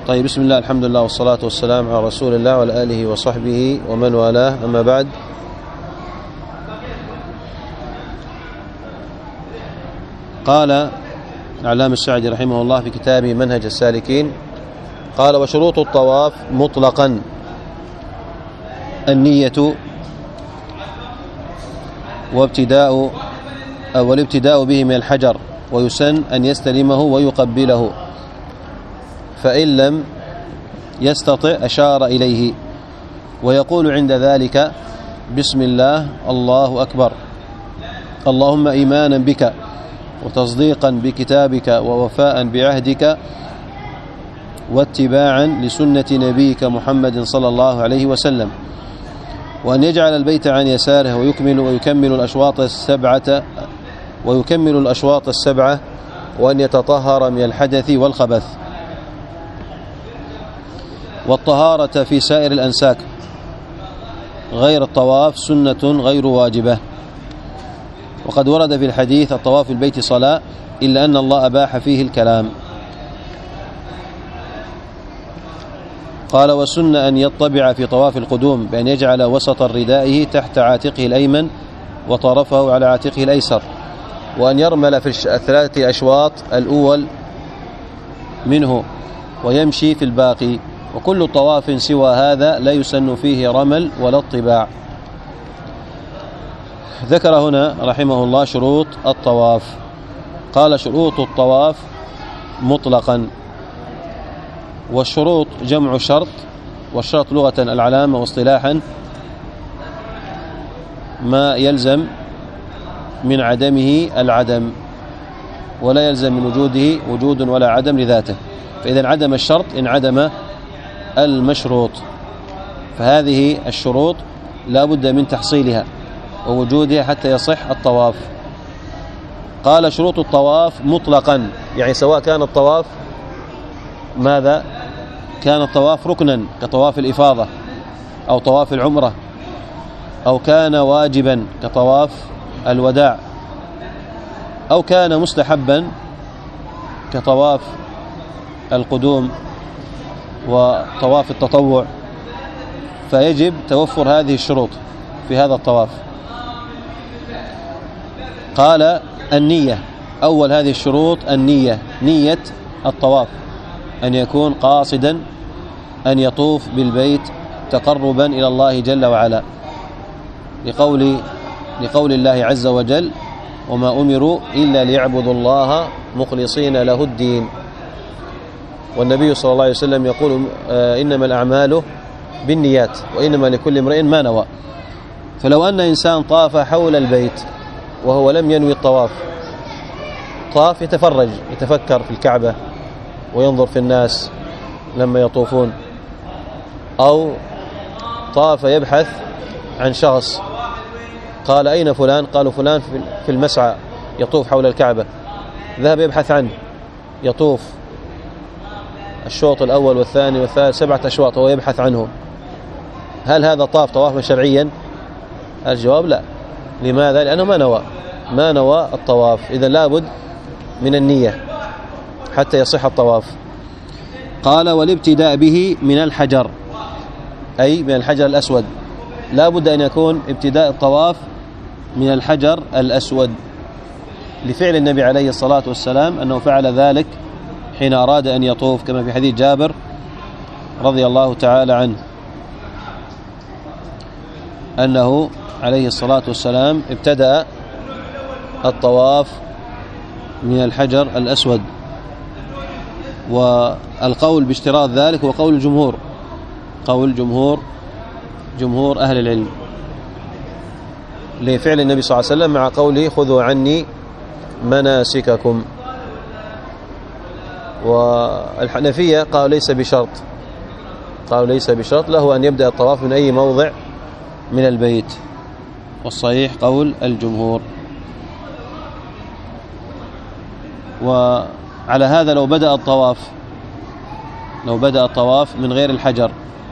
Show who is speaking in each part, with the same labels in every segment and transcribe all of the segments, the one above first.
Speaker 1: طيب، بسم الله، الحمد لله، والصلاة والسلام على رسول الله وعلى آله وصحبه ومن والاه، أما بعد. قال العلامة السعدي رحمه الله في كتابه منهج السالكين، قال: وشروط الطواف مطلقا النية والابتداء به من الحجر، ويسن أن يستلمه ويقبله، فإن لم يستطع أشار إليه، ويقول عند ذلك: بسم الله، الله أكبر، اللهم إيمانا بك وتصديقا بكتابك ووفاء بعهدك واتباعا لسنة نبيك محمد صلى الله عليه وسلم، وأن يجعل البيت عن يساره ويكمل الأشواط السبعة، وأن يتطهر من الحدث والخبث. والطهارة في سائر الأنساك غير الطواف سنة غير واجبة. وقد ورد في الحديث: الطواف البيت صلاة، إلا أن الله أباح فيه الكلام. قال: وسن أن يطبع في طواف القدوم بأن يجعل وسط ردائه تحت عاتقه الأيمن وطرفه على عاتقه الأيسر، وأن يرمل في الثلاثة أشواط الأول منه ويمشي في الباقي، وكل طواف سوى هذا لا يسن فيه رمل ولا اطباع. ذكر هنا رحمه الله شروط الطواف. قال: شروط الطواف مطلقا. والشروط جمع شرط، والشرط لغة العلامة، واصطلاحا ما يلزم من عدمه العدم، ولا يلزم من وجوده وجود ولا عدم لذاته، فإذا انعدم الشرط انعدم المشروط، فهذه الشروط لا بد من تحصيلها ووجودها حتى يصح الطواف. قال: شروط الطواف مطلقا، يعني سواء كان الطواف ماذا؟ كان الطواف ركنا كطواف الإفاضة أو طواف العمرة، أو كان واجبا كطواف الوداع، أو كان مستحبا كطواف القدوم وطواف التطوع، فيجب توفر هذه الشروط في هذا الطواف. قال: النية، أول هذه الشروط النية، نية الطواف، أن يكون قاصدا أن يطوف بالبيت تقربا إلى الله جل وعلا، لقول الله عز وجل: وما أمروا إلا ليعبدوا الله مخلصين له الدين. والنبي صلى الله عليه وسلم يقول: إنما الأعمال بالنيات وإنما لكل امرئ ما نوى. فلو أن إنسان طاف حول البيت وهو لم ينوي الطواف، طاف يتفرج يتفكر في الكعبة وينظر في الناس لما يطوفون، أو طاف يبحث عن شخص، قال: أين فلان؟ قالوا: فلان في المسعى يطوف حول الكعبة. ذهب يبحث عنه، يطوف الشوط الأول والثاني والثالث 7 أشواط وهو يبحث عنه. هل هذا طاف طوافا شرعيا؟ الجواب لا. لماذا؟ لأنه ما نوى الطواف. إذا لابد من النية حتى يصح الطواف. قال: والابتداء به من الحجر، أي من الحجر الأسود، لابد أن يكون ابتداء الطواف من الحجر الأسود، لفعل النبي عليه الصلاة والسلام أنه فعل ذلك حين أراد أن يطوف، كما في حديث جابر رضي الله تعالى عنه أنه عليه الصلاة والسلام ابتدأ الطواف من الحجر الأسود. والقول باشتراط ذلك هو قول الجمهور، قول جمهور أهل العلم، لفعل النبي صلى الله عليه وسلم مع قوله: خذوا عني مناسككم. والحنفية قالوا ليس بشرط، له أن يبدأ الطواف من أي موضع من البيت، والصحيح قول الجمهور. وعلى هذا لو بدأ الطواف من غير الحجر،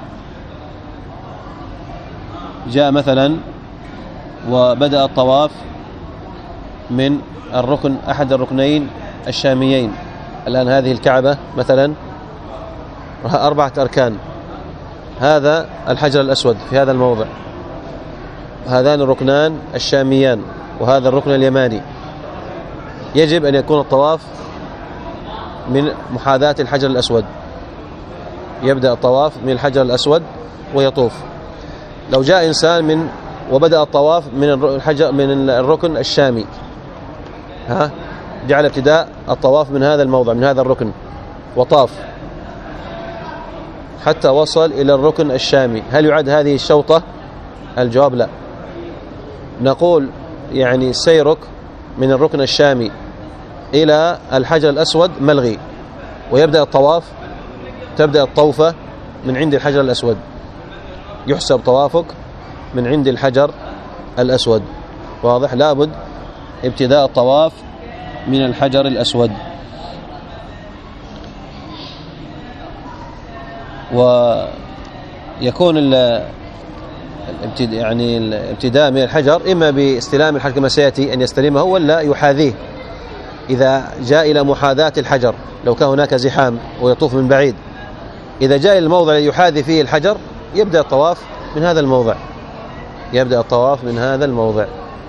Speaker 1: جاء مثلا وبدأ الطواف من الركن أحد الركنين الشاميين، الآن هذه الكعبة مثلا 4 أركان. هذا الحجر الأسود في هذا الموضع، هذان الركنان الشاميان، وهذا الركن اليماني. يجب أن يكون الطواف من محاذاة الحجر الأسود، يبدأ الطواف من الحجر الأسود ويطوف. لو جاء إنسان وبدأ الطواف من الركن الشامي، جعل ابتداء الطواف من هذا الموضع، من هذا الركن، وطاف حتى وصل إلى الركن الشامي، هل يعد هذه الشوطة؟ الجواب لا. نقول يعني سيرك من الركن الشامي إلى الحجر الأسود ملغي، ويبدأ الطواف، تبدأ الطوفة من عند الحجر الأسود، يحسب طوافك من عند الحجر الأسود. واضح؟ لابد ابتداء الطواف من الحجر الأسود. ويكون الابتداء من الحجر إما باستلام الحجر كما سيأتي أن يستلمه، ولا يحاذيه إذا جاء إلى محاذاة الحجر، لو كان هناك زحام ويطوف من بعيد، إذا جاء إلى الموضع الذي يحاذي فيه الحجر يبدأ الطواف من هذا الموضع، يبدأ الطواف من هذا الموضع.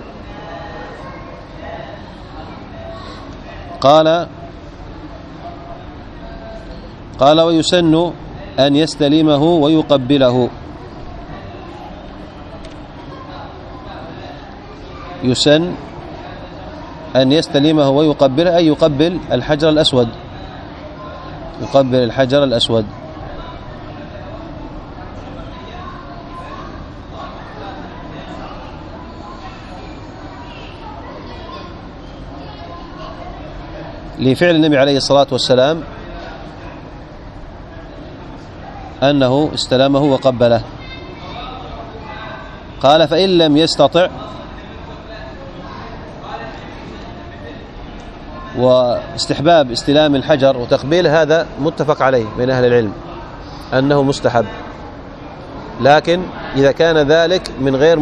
Speaker 1: قال ويسن أن يستلمه ويقبله. يسن أن يستلمه ويقبله، أي يقبل الحجر الأسود، يقبل الحجر الأسود. لفعل النبي عليه الصلاة والسلام أنه استلمه وقبله. قال فإن لم يستطع، واستحباب استلام الحجر وتقبيل هذا متفق عليه بين أهل العلم أنه مستحب، لكن إذا كان ذلك من غير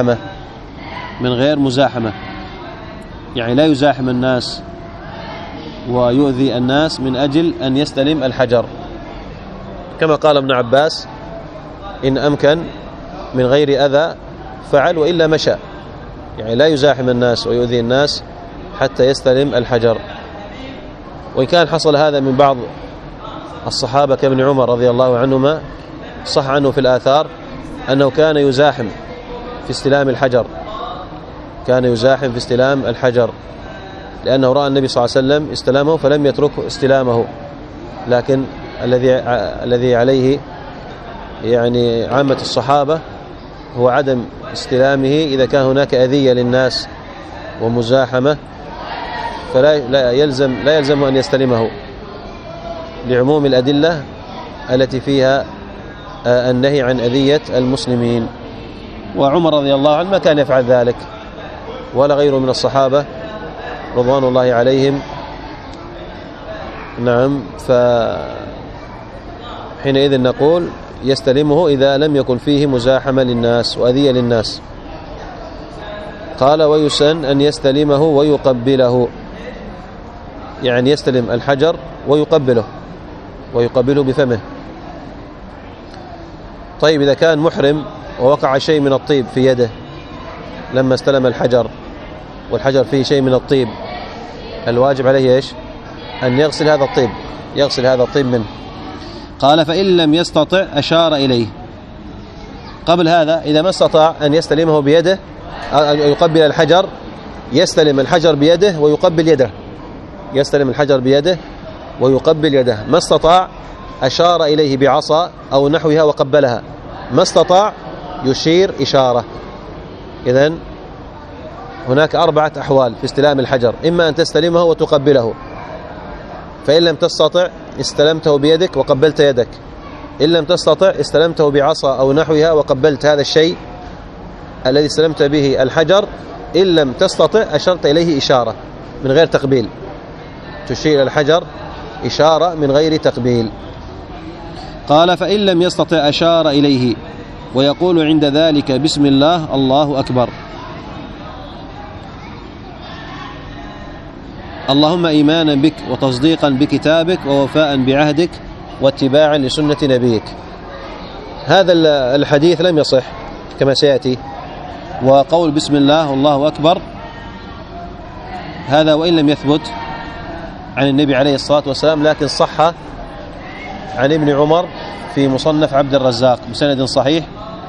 Speaker 1: مزاحمة، يعني لا يزاحم الناس ويؤذي الناس من أجل أن يستلم الحجر، كما قال ابن عباس إن أمكن من غير أذى فعل، وإلا مشى، يعني لا يزاحم الناس ويؤذي الناس حتى يستلم الحجر. وإن كان حصل هذا من بعض الصحابة كابن عمر رضي الله عنهما، صح عنه في الآثار أنه كان يزاحم في استلام الحجر، كان يزاحم في استلام الحجر، لأنه رأى النبي صلى الله عليه وسلم استلامه فلم يتركه استلامه. لكن الذي عليه يعني عامة الصحابة هو عدم استلامه إذا كان هناك أذية للناس ومزاحمة، فلا يلزم أن يستلمه لعموم الأدلة التي فيها النهي عن أذية المسلمين. وعمر رضي الله عنه ما كان يفعل ذلك، ولا غيره من الصحابة رضوان الله عليهم. نعم، فحينئذ نقول يستلمه إذا لم يكن فيه مزاحمة للناس وأذية للناس. قال ويسن أن يستلمه ويقبله، يعني يستلم الحجر ويقبله بفمه. طيب إذا كان محرم ووقع شيء من الطيب في يده لما استلم الحجر، والحجر فيه شيء من الطيب، الواجب عليه إيش؟ أن يغسل هذا الطيب منه. قال فإن لم يستطع أشار إليه. قبل هذا إذا ما استطاع أن يستلمه بيده، يقبل الحجر، يستلم الحجر بيده ويقبل يده، يستلم الحجر بيده ويقبل يده. ما استطاع أشار إليه بعصا أو نحوها وقبلها، ما استطاع يشير إشارة. إذن هناك 4 أحوال في استلام الحجر: إما أن تستلمه وتقبله، فإن لم تستطع استلمته بيدك وقبلت يدك، إن لم تستطع استلمته بعصا أو نحوها وقبلت هذا الشيء الذي استلمت به الحجر، إن لم تستطع أشرت إليه إشارة من غير تقبيل، تشير الحجر إشارة من غير تقبيل. قال فإن لم يستطع أشار إليه ويقول عند ذلك بسم الله الله أكبر، اللهم إيمانا بك وتصديقا بكتابك ووفاء بعهدك واتباعا لسنة نبيك. هذا الحديث لم يصح كما سيأتي. وقول بسم الله والله أكبر هذا وإن لم يثبت عن النبي عليه الصلاة والسلام لكن صح عن ابن عمر في مصنف عبد الرزاق بسند صحيح،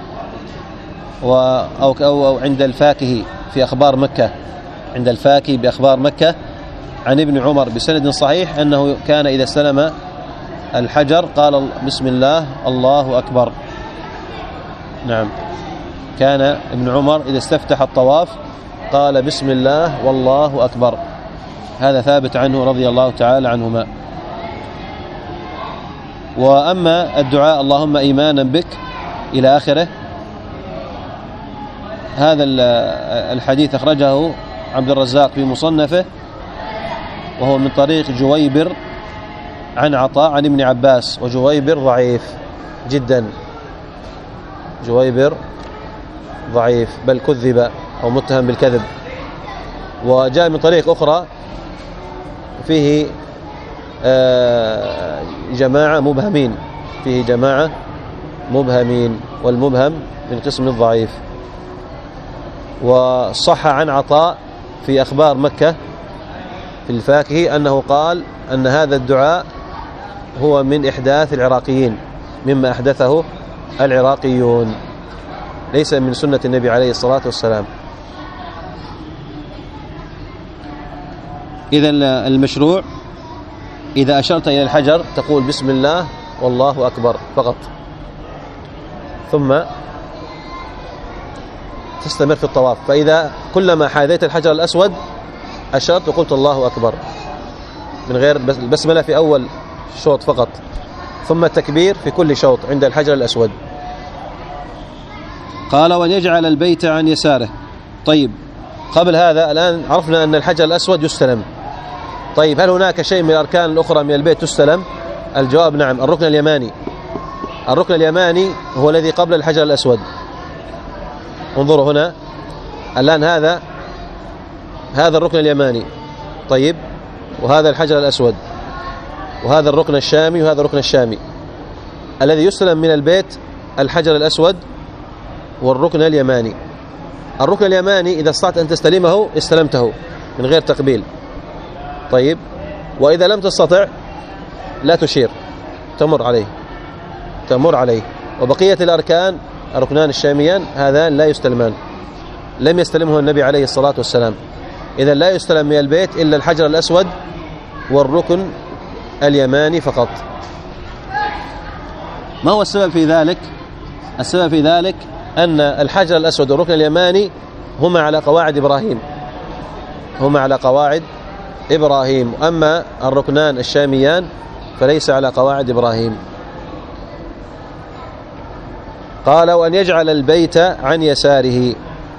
Speaker 1: أو عند الفاكهي في أخبار مكة، عند الفاكهي بأخبار مكة عن ابن عمر بسند صحيح أنه كان إذا استلم الحجر قال بسم الله الله أكبر. نعم، كان ابن عمر إذا استفتح الطواف قال بسم الله والله أكبر. هذا ثابت عنه رضي الله تعالى عنهما. وأما الدعاء اللهم إيمانا بك إلى آخره، هذا الحديث أخرجه عبد الرزاق في مصنفه، وهو من طريق جويبر عن عطاء عن ابن عباس، وجويبر ضعيف جدا، جويبر ضعيف بل كذب أو متهم بالكذب. وجاء من طريق أخرى فيه جماعة مبهمين، فيه جماعة مبهمين، والمبهم من قسم الضعيف. وصح عن عطاء في أخبار مكة في الفاكهي أنه قال أن هذا الدعاء هو من إحداث العراقيين، مما أحدثه العراقيون، ليس من سنة النبي عليه الصلاة والسلام. إذا المشروع إذا أشرت إلى الحجر تقول بسم الله والله أكبر فقط، ثم تستمر في الطواف. فإذا كلما حاذيت الحجر الأسود أشرت وقلت الله أكبر من غير البسملة في أول شوط فقط، ثم التكبير في كل شوط عند الحجر الأسود. قال وأن يجعل البيت عن يساره. طيب، قبل هذا الآن عرفنا أن الحجر الأسود يستلم. طيب، هل هناك شيء من الأركان الأخرى من البيت تستلم؟ الجواب نعم، الركن اليماني. الركن اليماني هو الذي قبل الحجر الأسود. انظروا هنا الآن، هذا الركن اليماني، طيب، وهذا الحجر الأسود، وهذا الركن الشامي، وهذا الركن الشامي. الذي يستلم من البيت الحجر الأسود والركن اليماني. الركن اليماني إذا استطعت أن تستلمه استلمته من غير تقبيل، طيب، وإذا لم تستطع لا تشير، تمر عليه. وبقية الأركان الركنان الشاميان هذان لا يستلمان، لم يستلمه النبي عليه الصلاة والسلام. إذا لا يستلم من البيت إلا الحجر الأسود والركن اليماني فقط. ما هو السبب في ذلك؟ السبب في ذلك أن الحجر الأسود والركن اليماني هما على قواعد إبراهيم، أما الركنان الشاميان فليس على قواعد إبراهيم. قال وأن يجعل البيت عن يساره،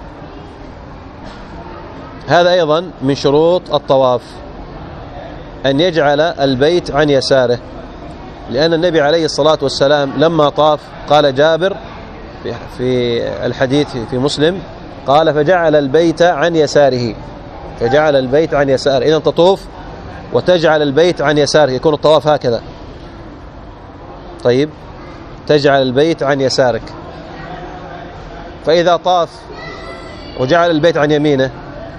Speaker 1: هذا أيضا من شروط الطواف، أن يجعل البيت عن يساره، لأن النبي عليه الصلاة والسلام لما طاف قال جابر في الحديث في مسلم قال فجعل البيت عن يساره، فجعل البيت عن يساره. إذن تطوف وتجعل البيت عن يساره، يكون الطواف هكذا. طيب، تجعل البيت عن يسارك. فإذا طاف وجعل البيت عن يمينه،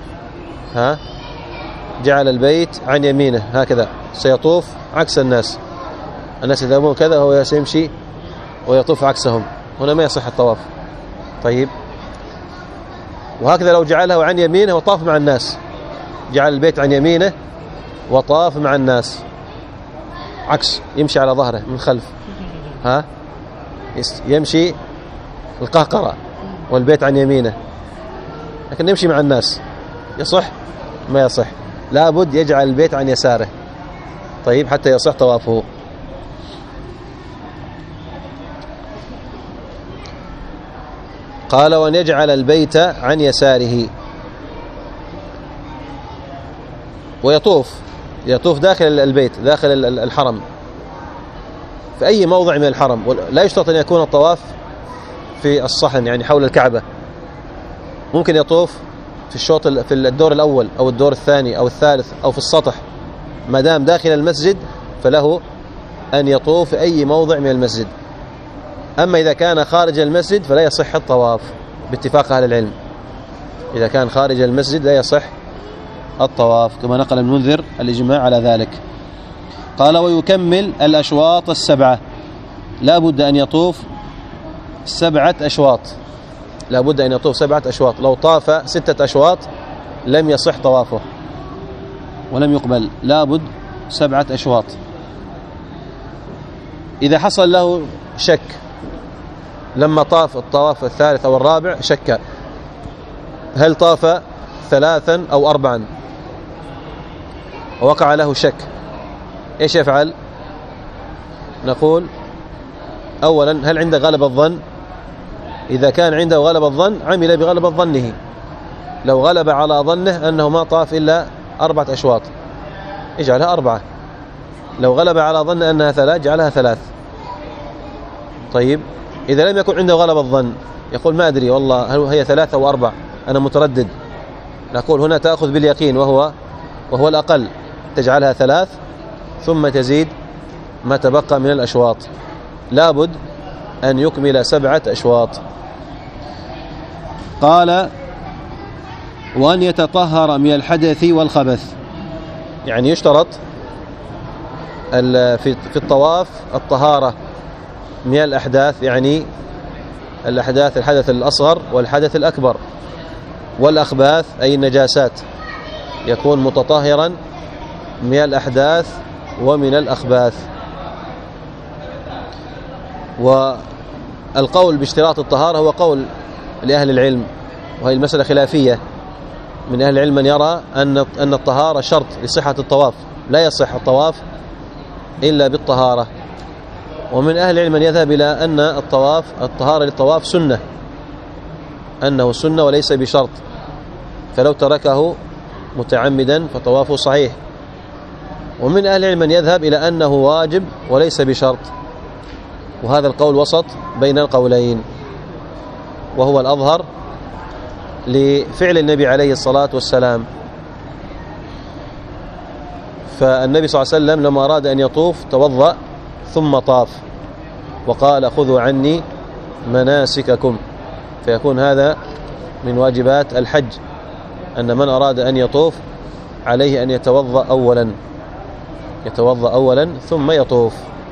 Speaker 1: جعل البيت عن يمينه هكذا، سيطوف عكس الناس يذهبون كذا وهو يمشي ويطوف عكسهم، هنا ما يصح الطواف. طيب، وهكذا لو جعله عن يمينه وطاف مع الناس، جعل البيت عن يمينه وطاف مع الناس عكس، يمشي على ظهره من خلف، يمشي القهقرة والبيت عن يمينه، لكن يمشي مع الناس، يصح؟ ما يصح، لابد يجعل البيت عن يساره، طيب، حتى يصح طوافه. قال وأن يجعل البيت عن يساره، ويطوف داخل البيت، داخل الحرم، في أي موضع من الحرم. لا يشترط أن يكون الطواف في الصحن يعني حول الكعبة، ممكن يطوف في الدور الأول أو الدور الثاني أو الثالث أو في السطح، ما دام داخل المسجد فله أن يطوف في أي موضع من المسجد. أما إذا كان خارج المسجد فلا يصح الطواف باتفاق أهل العلم. إذا كان خارج المسجد لا يصح الطواف، كما نقل المنذر الإجماع على ذلك. قال: ويكمل الأشواط 7. لا بد أن يطوف 7 أشواط. لا بد أن يطوف 7 أشواط. لو طاف 6 أشواط لم يصح طوافه ولم يقبل. لا بد 7 أشواط. إذا حصل له شك لما طاف الطواف الثالث أو الرابع، شك هل طاف 3 أو 4، ووقع له شك، إيش يفعل؟ نقول: أولا هل عنده غلبة الظن؟ إذا كان عنده غلبة الظن عمل بغلبة ظنه. لو غلب على ظنه أنه ما طاف إلا 4 أشواط اجعلها 4. لو غلب على ظن أنها 3 جعلها 3. طيب، إذا لم يكن عنده غلبة الظن، يقول: ما أدري والله هل هي 3 أو 4، أنا متردد. نقول: هنا تأخذ باليقين وهو الأقل، تجعلها 3 ثم تزيد ما تبقى من الأشواط. لابد أن يكمل 7 أشواط. قال: وأن يتطهر من الحدث والخبث. يعني يشترط في الطواف الطهارة من الأحداث، يعني الأحداث الحدث الأصغر والحدث الأكبر، والأخباث أي النجاسات، يكون متطهرا من الأحداث ومن الأخباث. والقول باشتراط الطهارة هو قول لأهل العلم، وهي المسألة خلافية. من أهل العلم من يرى أن الطهارة شرط لصحة الطواف، لا يصح الطواف إلا بالطهارة. ومن أهل العلم من يذهب إلى أن الطهارة للطواف سنة، أنه سنة وليس بشرط، فلو تركه متعمدا فطوافه صحيح. ومن أهل العلم من يذهب إلى أنه واجب وليس بشرط، وهذا القول وسط بين القولين، وهو الأظهر لفعل النبي عليه الصلاة والسلام. فالنبي صلى الله عليه وسلم لما أراد أن يطوف توضأ ثم طاف، وقال: خذوا عني مناسككم. فيكون هذا من واجبات الحج، أن من أراد أن يطوف عليه أن يتوضأ أولا ثم يطوف.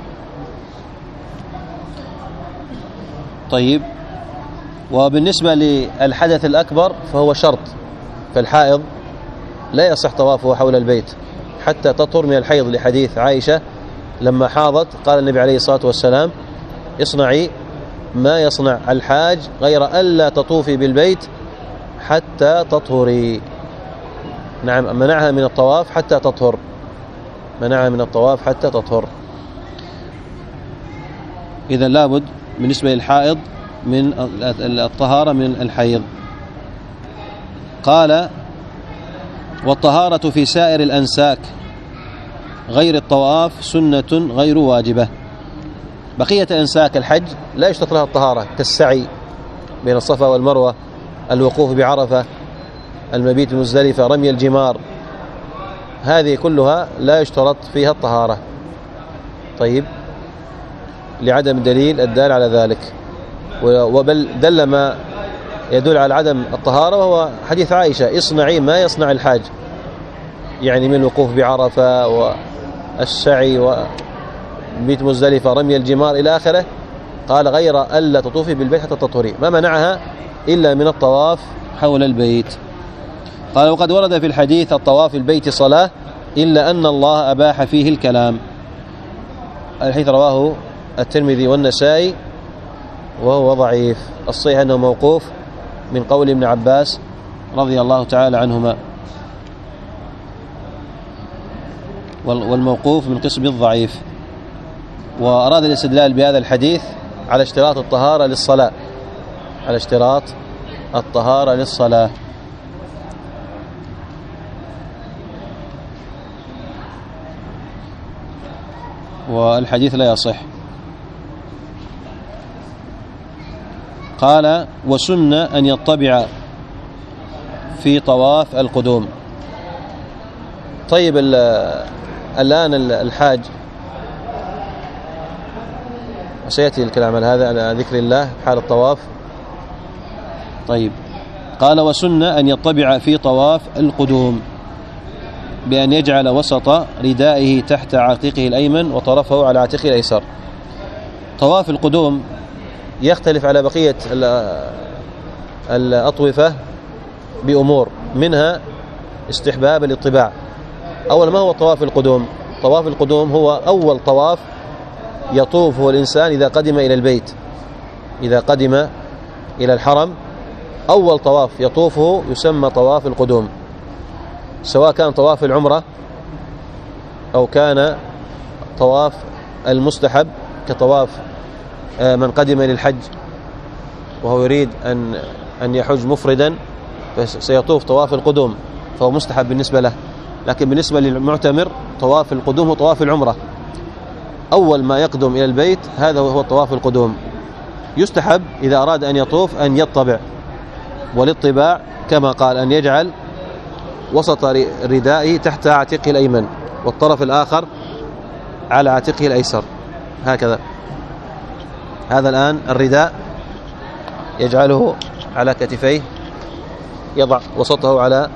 Speaker 1: طيب، وبالنسبة للحدث الأكبر فهو شرط. فالحائض لا يصح طوافه حول البيت حتى تطهر من الحيض، لحديث عائشة لما حاضت قال النبي عليه الصلاة والسلام: اصنعي ما يصنع الحاج غير ألا تطوفي بالبيت حتى تطهري. نعم، منعها من الطواف حتى تطهر، منعها من الطواف حتى تطهر. إذا لابد بالنسبة للحائض من الطهارة من الحيض. قال: والطهارة في سائر الأنساك غير الطواف سنة غير واجبة. بقية أنساك الحج لا يشترط لها الطهارة، كالسعي بين الصفا والمروة، الوقوف بعرفة، المبيت بمزدلفة، رمي الجمار، هذه كلها لا يشترط فيها الطهارة. طيب، لعدم دليل الدال على ذلك، وبل دل ما يدل على عدم الطهارة وهو حديث عائشة: اصنعي ما يصنع الحاج، يعني من الوقوف بعرفة والسعي وبيت مزدلفة رمي الجمار إلى آخره. قال: غير ألا تطوفي بالبيت حتى تطهري، ما منعها إلا من الطواف حول البيت. قال: وقد ورد في الحديث الطواف البيت صلاة إلا أن الله أباح فيه الكلام. الحديث رواه الترمذي والنسائي وهو ضعيف. الصحيح أنه موقوف من قول ابن عباس رضي الله تعالى عنهما، والموقوف من قسم الضعيف. وأراد الاستدلال بهذا الحديث على اشتراط الطهارة للصلاة، على اشتراط الطهارة للصلاة. والحديث لا يصح. قال: وسنة أن يطبع في طواف القدوم. طيب، الآن الحاج وسيأتي الكلام على هذا على ذكر الله حال الطواف. طيب، قال وسنة أن يطبع في طواف القدوم بأن يجعل وسط ردائه تحت عاتقه الأيمن وطرفه على عاتقه الأيسر. طواف القدوم يختلف على بقية الأطوفة بأمور، منها استحباب الاطباع. أول، ما هو طواف القدوم؟ طواف القدوم هو أول طواف يطوفه الإنسان إذا قدم إلى البيت، إذا قدم إلى الحرم أول طواف يطوفه يسمى طواف القدوم، سواء كان طواف العمرة أو كان طواف المستحب كطواف من قدم للحج وهو يريد أن يحج مفردا فسيطوف طواف القدوم فهو مستحب بالنسبة له. لكن بالنسبة للمعتمر طواف القدوم هو طواف العمرة، أول ما يقدم إلى البيت هذا هو طواف القدوم. يستحب إذا أراد أن يطوف أن يطبع، والاطباع كما قال أن يجعل وسط ردائه تحت عاتقه الأيمن والطرف الآخر على عاتقه الأيسر، هكذا. هذا الآن الرداء يجعله على كتفيه، يضع وسطه على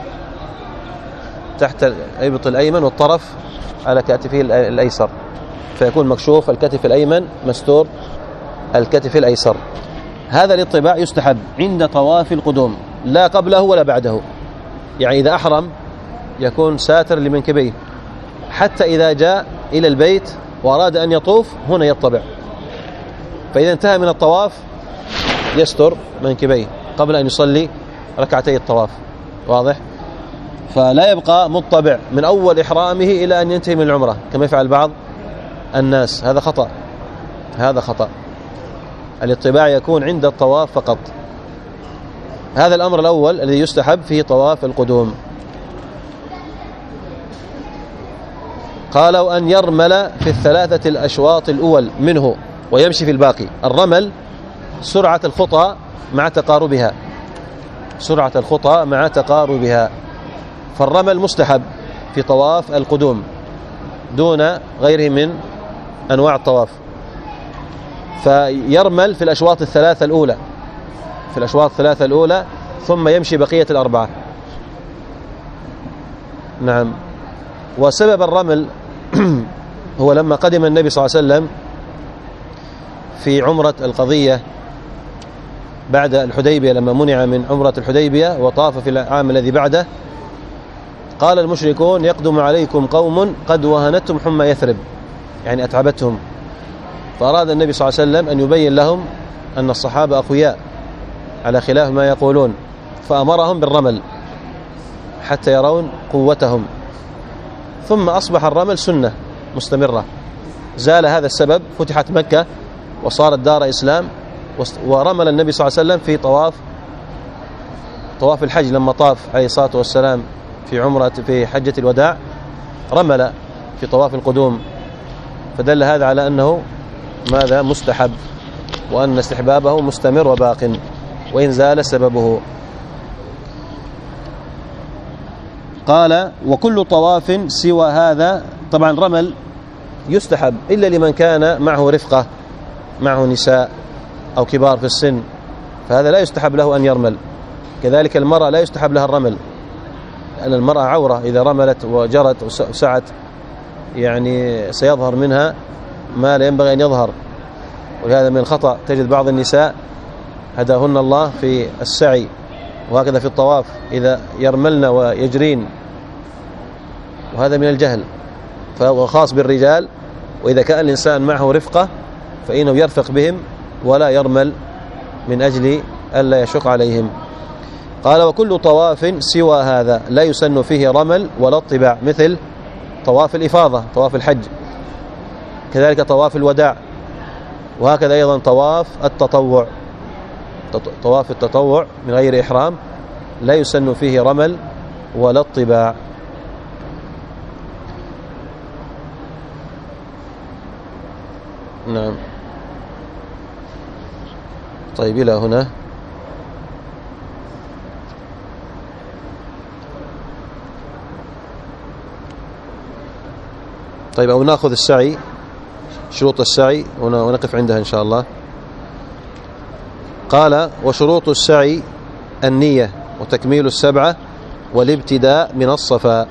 Speaker 1: تحت الإبط الأيمن والطرف على كتفه الأيسر، فيكون مكشوف الكتف الأيمن مستور الكتف الأيسر. هذا الاطباع يستحب عند طواف القدوم، لا قبله ولا بعده. يعني إذا أحرم يكون ساتر لمنكبيه، حتى إذا جاء إلى البيت وأراد أن يطوف هنا يطبع، فإذا انتهى من الطواف يستر منكبيه قبل أن يصلي ركعتي الطواف، واضح؟ فلا يبقى مطبع من أول إحرامه إلى أن ينتهي من العمرة كما يفعل بعض الناس، هذا خطأ، هذا خطأ. الاطباع يكون عند الطواف فقط. هذا الأمر الأول الذي يستحب فيه طواف القدوم. قالوا أن يرمل في الثلاثة الأشواط الأول منه ويمشي في الباقي. الرمل سرعة الخطى مع تقاربها، سرعة الخطى مع تقاربها، فالرمل مستحب في طواف القدوم دون غيره من أنواع الطواف. فيرمل في الأشواط الثلاثة الأولى، في الأشواط الثلاثة الأولى، ثم يمشي بقية الأربعة. نعم. وسبب الرمل هو لما قدم النبي صلى الله عليه وسلم في عمرة القضية بعد الحديبية، لما منع من عمرة الحديبية وطاف في العام الذي بعده، قال المشركون يقدم عليكم قوم قد وهنتهم حمى يثرب، يعني أتعبتهم. فأراد النبي صلى الله عليه وسلم أن يبين لهم أن الصحابة أقوياء على خلاف ما يقولون، فأمرهم بالرمل حتى يرون قوتهم. ثم أصبح الرمل سنة مستمرة، زال هذا السبب، فتحت مكة وصارت دار إسلام، ورمل النبي صلى الله عليه وسلم في طواف الحج لما طاف عليه الصلاة والسلام في حجة الوداع، رمل في طواف القدوم، فدل هذا على أنه ماذا؟ مستحب، وأن استحبابه مستمر وباق وإن زال سببه. قال وكل طواف سوى هذا، طبعا رمل يستحب إلا لمن كان معه رفقة، معه نساء أو كبار في السن، فهذا لا يستحب له أن يرمل. كذلك المرأة لا يستحب لها الرمل، لأن المرأة عورة، إذا رملت وجرت وسعت يعني سيظهر منها ما لا ينبغي أن يظهر. ولهذا من الخطأ تجد بعض النساء هداهن الله في السعي وهكذا في الطواف إذا يرملن ويجرين، وهذا من الجهل، فهو خاص بالرجال. وإذا كان الإنسان معه رفقة فإنه يرفق بهم ولا يرمل من أجل ألا يشق عليهم. قال وكل طواف سوى هذا لا يسن فيه رمل ولا اطباع، مثل طواف الإفاضة، طواف الحج، كذلك طواف الوداع، وهكذا أيضا طواف التطوع، طواف التطوع من غير إحرام لا يسن فيه رمل ولا اطباع. نعم. طيب إلى هنا. طيب أو نأخذ السعي شروط السعي ونقف عندها إن شاء الله. قال: وشروط السعي النية وتكميل السبعة والابتداء من الصفا.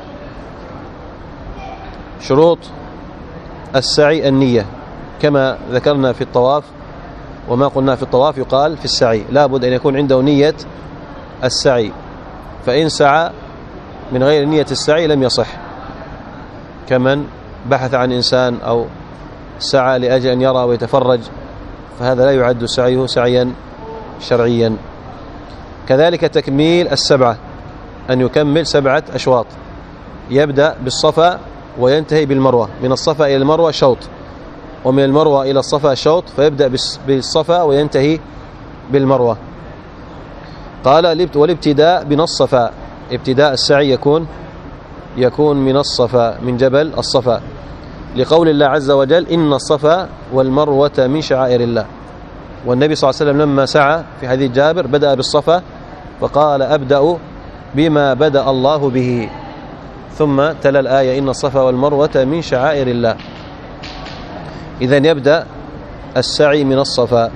Speaker 1: شروط السعي النية كما ذكرنا في الطواف، وما قلنا في الطواف يقال في السعي، لا بد أن يكون عنده نية السعي، فإن سعى من غير نية السعي لم يصح، كمن بحث عن إنسان أو سعى لأجل أن يرى ويتفرج، فهذا لا يعد سعيه سعيا شرعيا. كذلك تكميل السبعة، أن يكمل 7 أشواط، يبدأ بالصفا وينتهي بالمروة، من الصفا إلى المروة شوط، ومن المروة إلى الصفا شوط، فيبدأ بالصفا وينتهي بالمروة. قال: والابتداء من الصفا، ابتداء السعي يكون من الصفا، من جبل الصفا، لقول الله عز وجل: إن الصفا والمروة من شعائر الله. والنبي صلى الله عليه وسلم لما سعى في حديث جابر بدأ بالصفا فقال: أبدأ بما بدأ الله به، ثم تلا الآية: إن الصفا والمروة من شعائر الله. إذن يبدأ السعي من الصفا.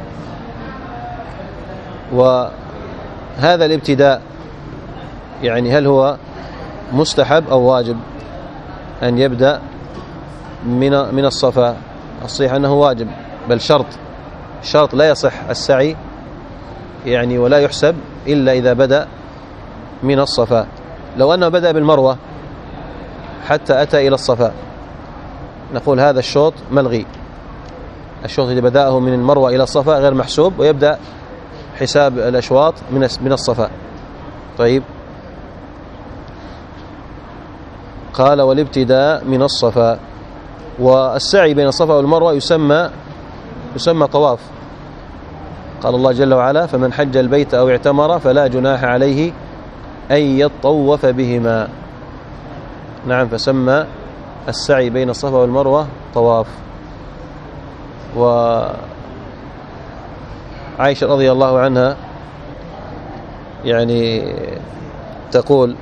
Speaker 1: وهذا الابتداء يعني هل هو مستحب أو واجب أن يبدأ من الصفا؟ الصحيح أنه واجب، بل شرط لا يصح السعي يعني ولا يحسب إلا إذا بدأ من الصفا. لو أنه بدأ بالمروة حتى أتى إلى الصفا نقول هذا الشوط ملغي، الشوط اللي بدأه من المروة إلى الصفا غير محسوب، ويبدأ حساب الأشواط من الصفا. طيب، قال: والابتداء من الصفا. والسعي بين الصفا والمروة يسمى طواف. قال الله جل وعلا: فمن حج البيت أو اعتمر فلا جناح عليه أن يطوف بهما. نعم، فسمى السعي بين الصفا والمروة طواف. وعائشة رضي الله عنها يعني تقول: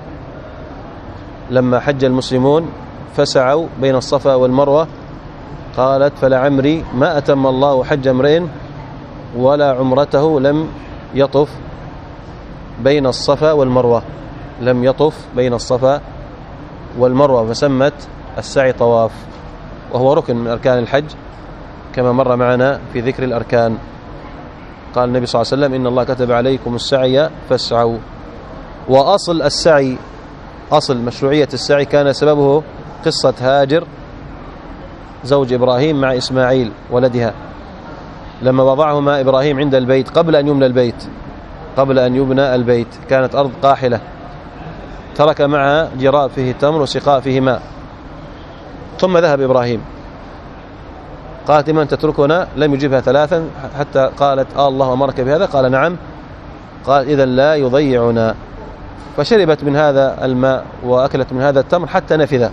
Speaker 1: لما حج المسلمون فسعوا بين الصفا والمروة، قالت: فلعمري ما أتم الله حج امرئ ولا عمرته لم يطف بين الصفا والمروة، لم يطف بين الصفا والمروة، فسمت السعي طواف، وهو ركن من أركان الحج كما مر معنا في ذكر الأركان. قال النبي صلى الله عليه وسلم: إن الله كتب عليكم السعي فاسعوا. وأصل السعي، أصل مشروعية السعي كان سببه قصة هاجر زوج إبراهيم مع إسماعيل ولدها، لما وضعهما إبراهيم عند البيت قبل أن يبنى البيت، كانت أرض قاحلة، ترك معها جراب فيه تمر وسقاء فيه ماء، ثم ذهب إبراهيم. قالت: لمن تتركنا؟ لم يجبها 3 حتى قالت: الله أمرك بهذا؟ قال: نعم. قال: إذن لا يضيعنا. فشربت من هذا الماء وأكلت من هذا التمر حتى نفذ،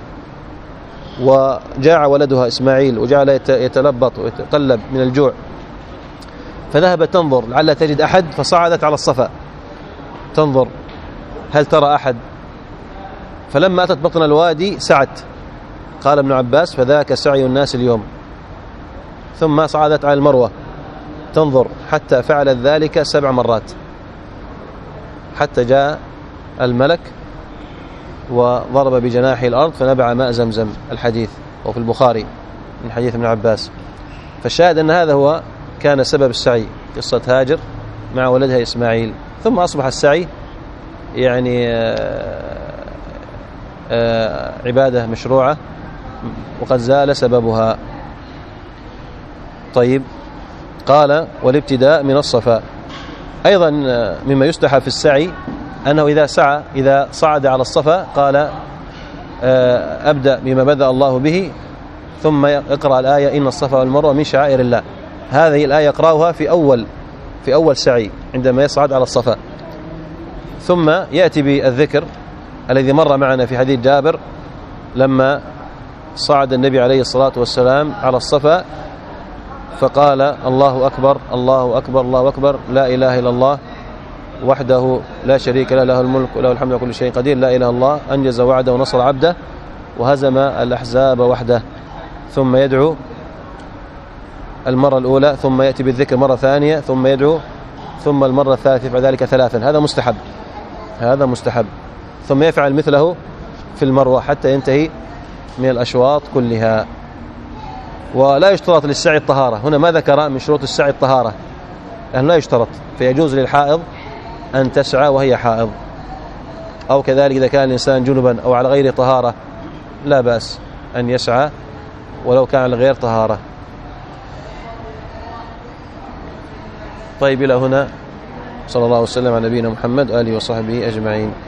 Speaker 1: وجاع ولدها إسماعيل وجعل يتلبط ويتقلب من الجوع، فذهبت تنظر لعل تجد أحد، فصعدت على الصفا تنظر هل ترى أحد، فلما أتت بطن الوادي سعت. قال ابن عباس: فذاك سعي الناس اليوم. ثم صعدت على المروة تنظر حتى فعلت ذلك 7 مرات، حتى جاء الملك وضرب بجناحه الأرض فنبع ماء زمزم، الحديث وفي البخاري من حديث ابن عباس. فالشاهد أن هذا هو كان سبب السعي، قصة هاجر مع ولدها إسماعيل. ثم أصبح السعي يعني عبادة مشروعة وقد زال سببها. طيب، قال: والابتداء من الصفا. أيضا مما يستحب في السعي أنه إذا صعد على الصفا قال: أبدأ بما بدأ الله به، ثم يقرأ الآية: إن الصفا والمروة من شعائر الله. هذه الآية يقرأها في أول سعي عندما يصعد على الصفا، ثم يأتي بالذكر الذي مر معنا في حديث جابر لما صعد النبي عليه الصلاة والسلام على الصفا فقال: الله أكبر الله أكبر الله أكبر، لا إله إلا الله وحده لا شريك له، له الملك وله الحمد على كل شيء قدير، لا إله إلا الله، أنجز وعده ونصر عبده وهزم الأحزاب وحده. ثم يدعو المرة الأولى ثم يأتي بالذكر مرة ثانية ثم يدعو ثم المرة الثالثة يفعل ذلك ثلاثا، هذا مستحب. ثم يفعل مثله في المروة حتى ينتهي من الأشواط كلها. ولا يشترط للسعي الطهارة، هنا ما ذكر من شروط السعي الطهارة لأنه لا يشترط، فيجوز للحائض أن تسعى وهي حائض، أو كذلك إذا كان الإنسان جنبا أو على غير طهارة لا بأس أن يسعى ولو كان على غير طهارة. طيب إلى هنا، صلى الله وسلم على نبينا محمد وآله وصحبه أجمعين.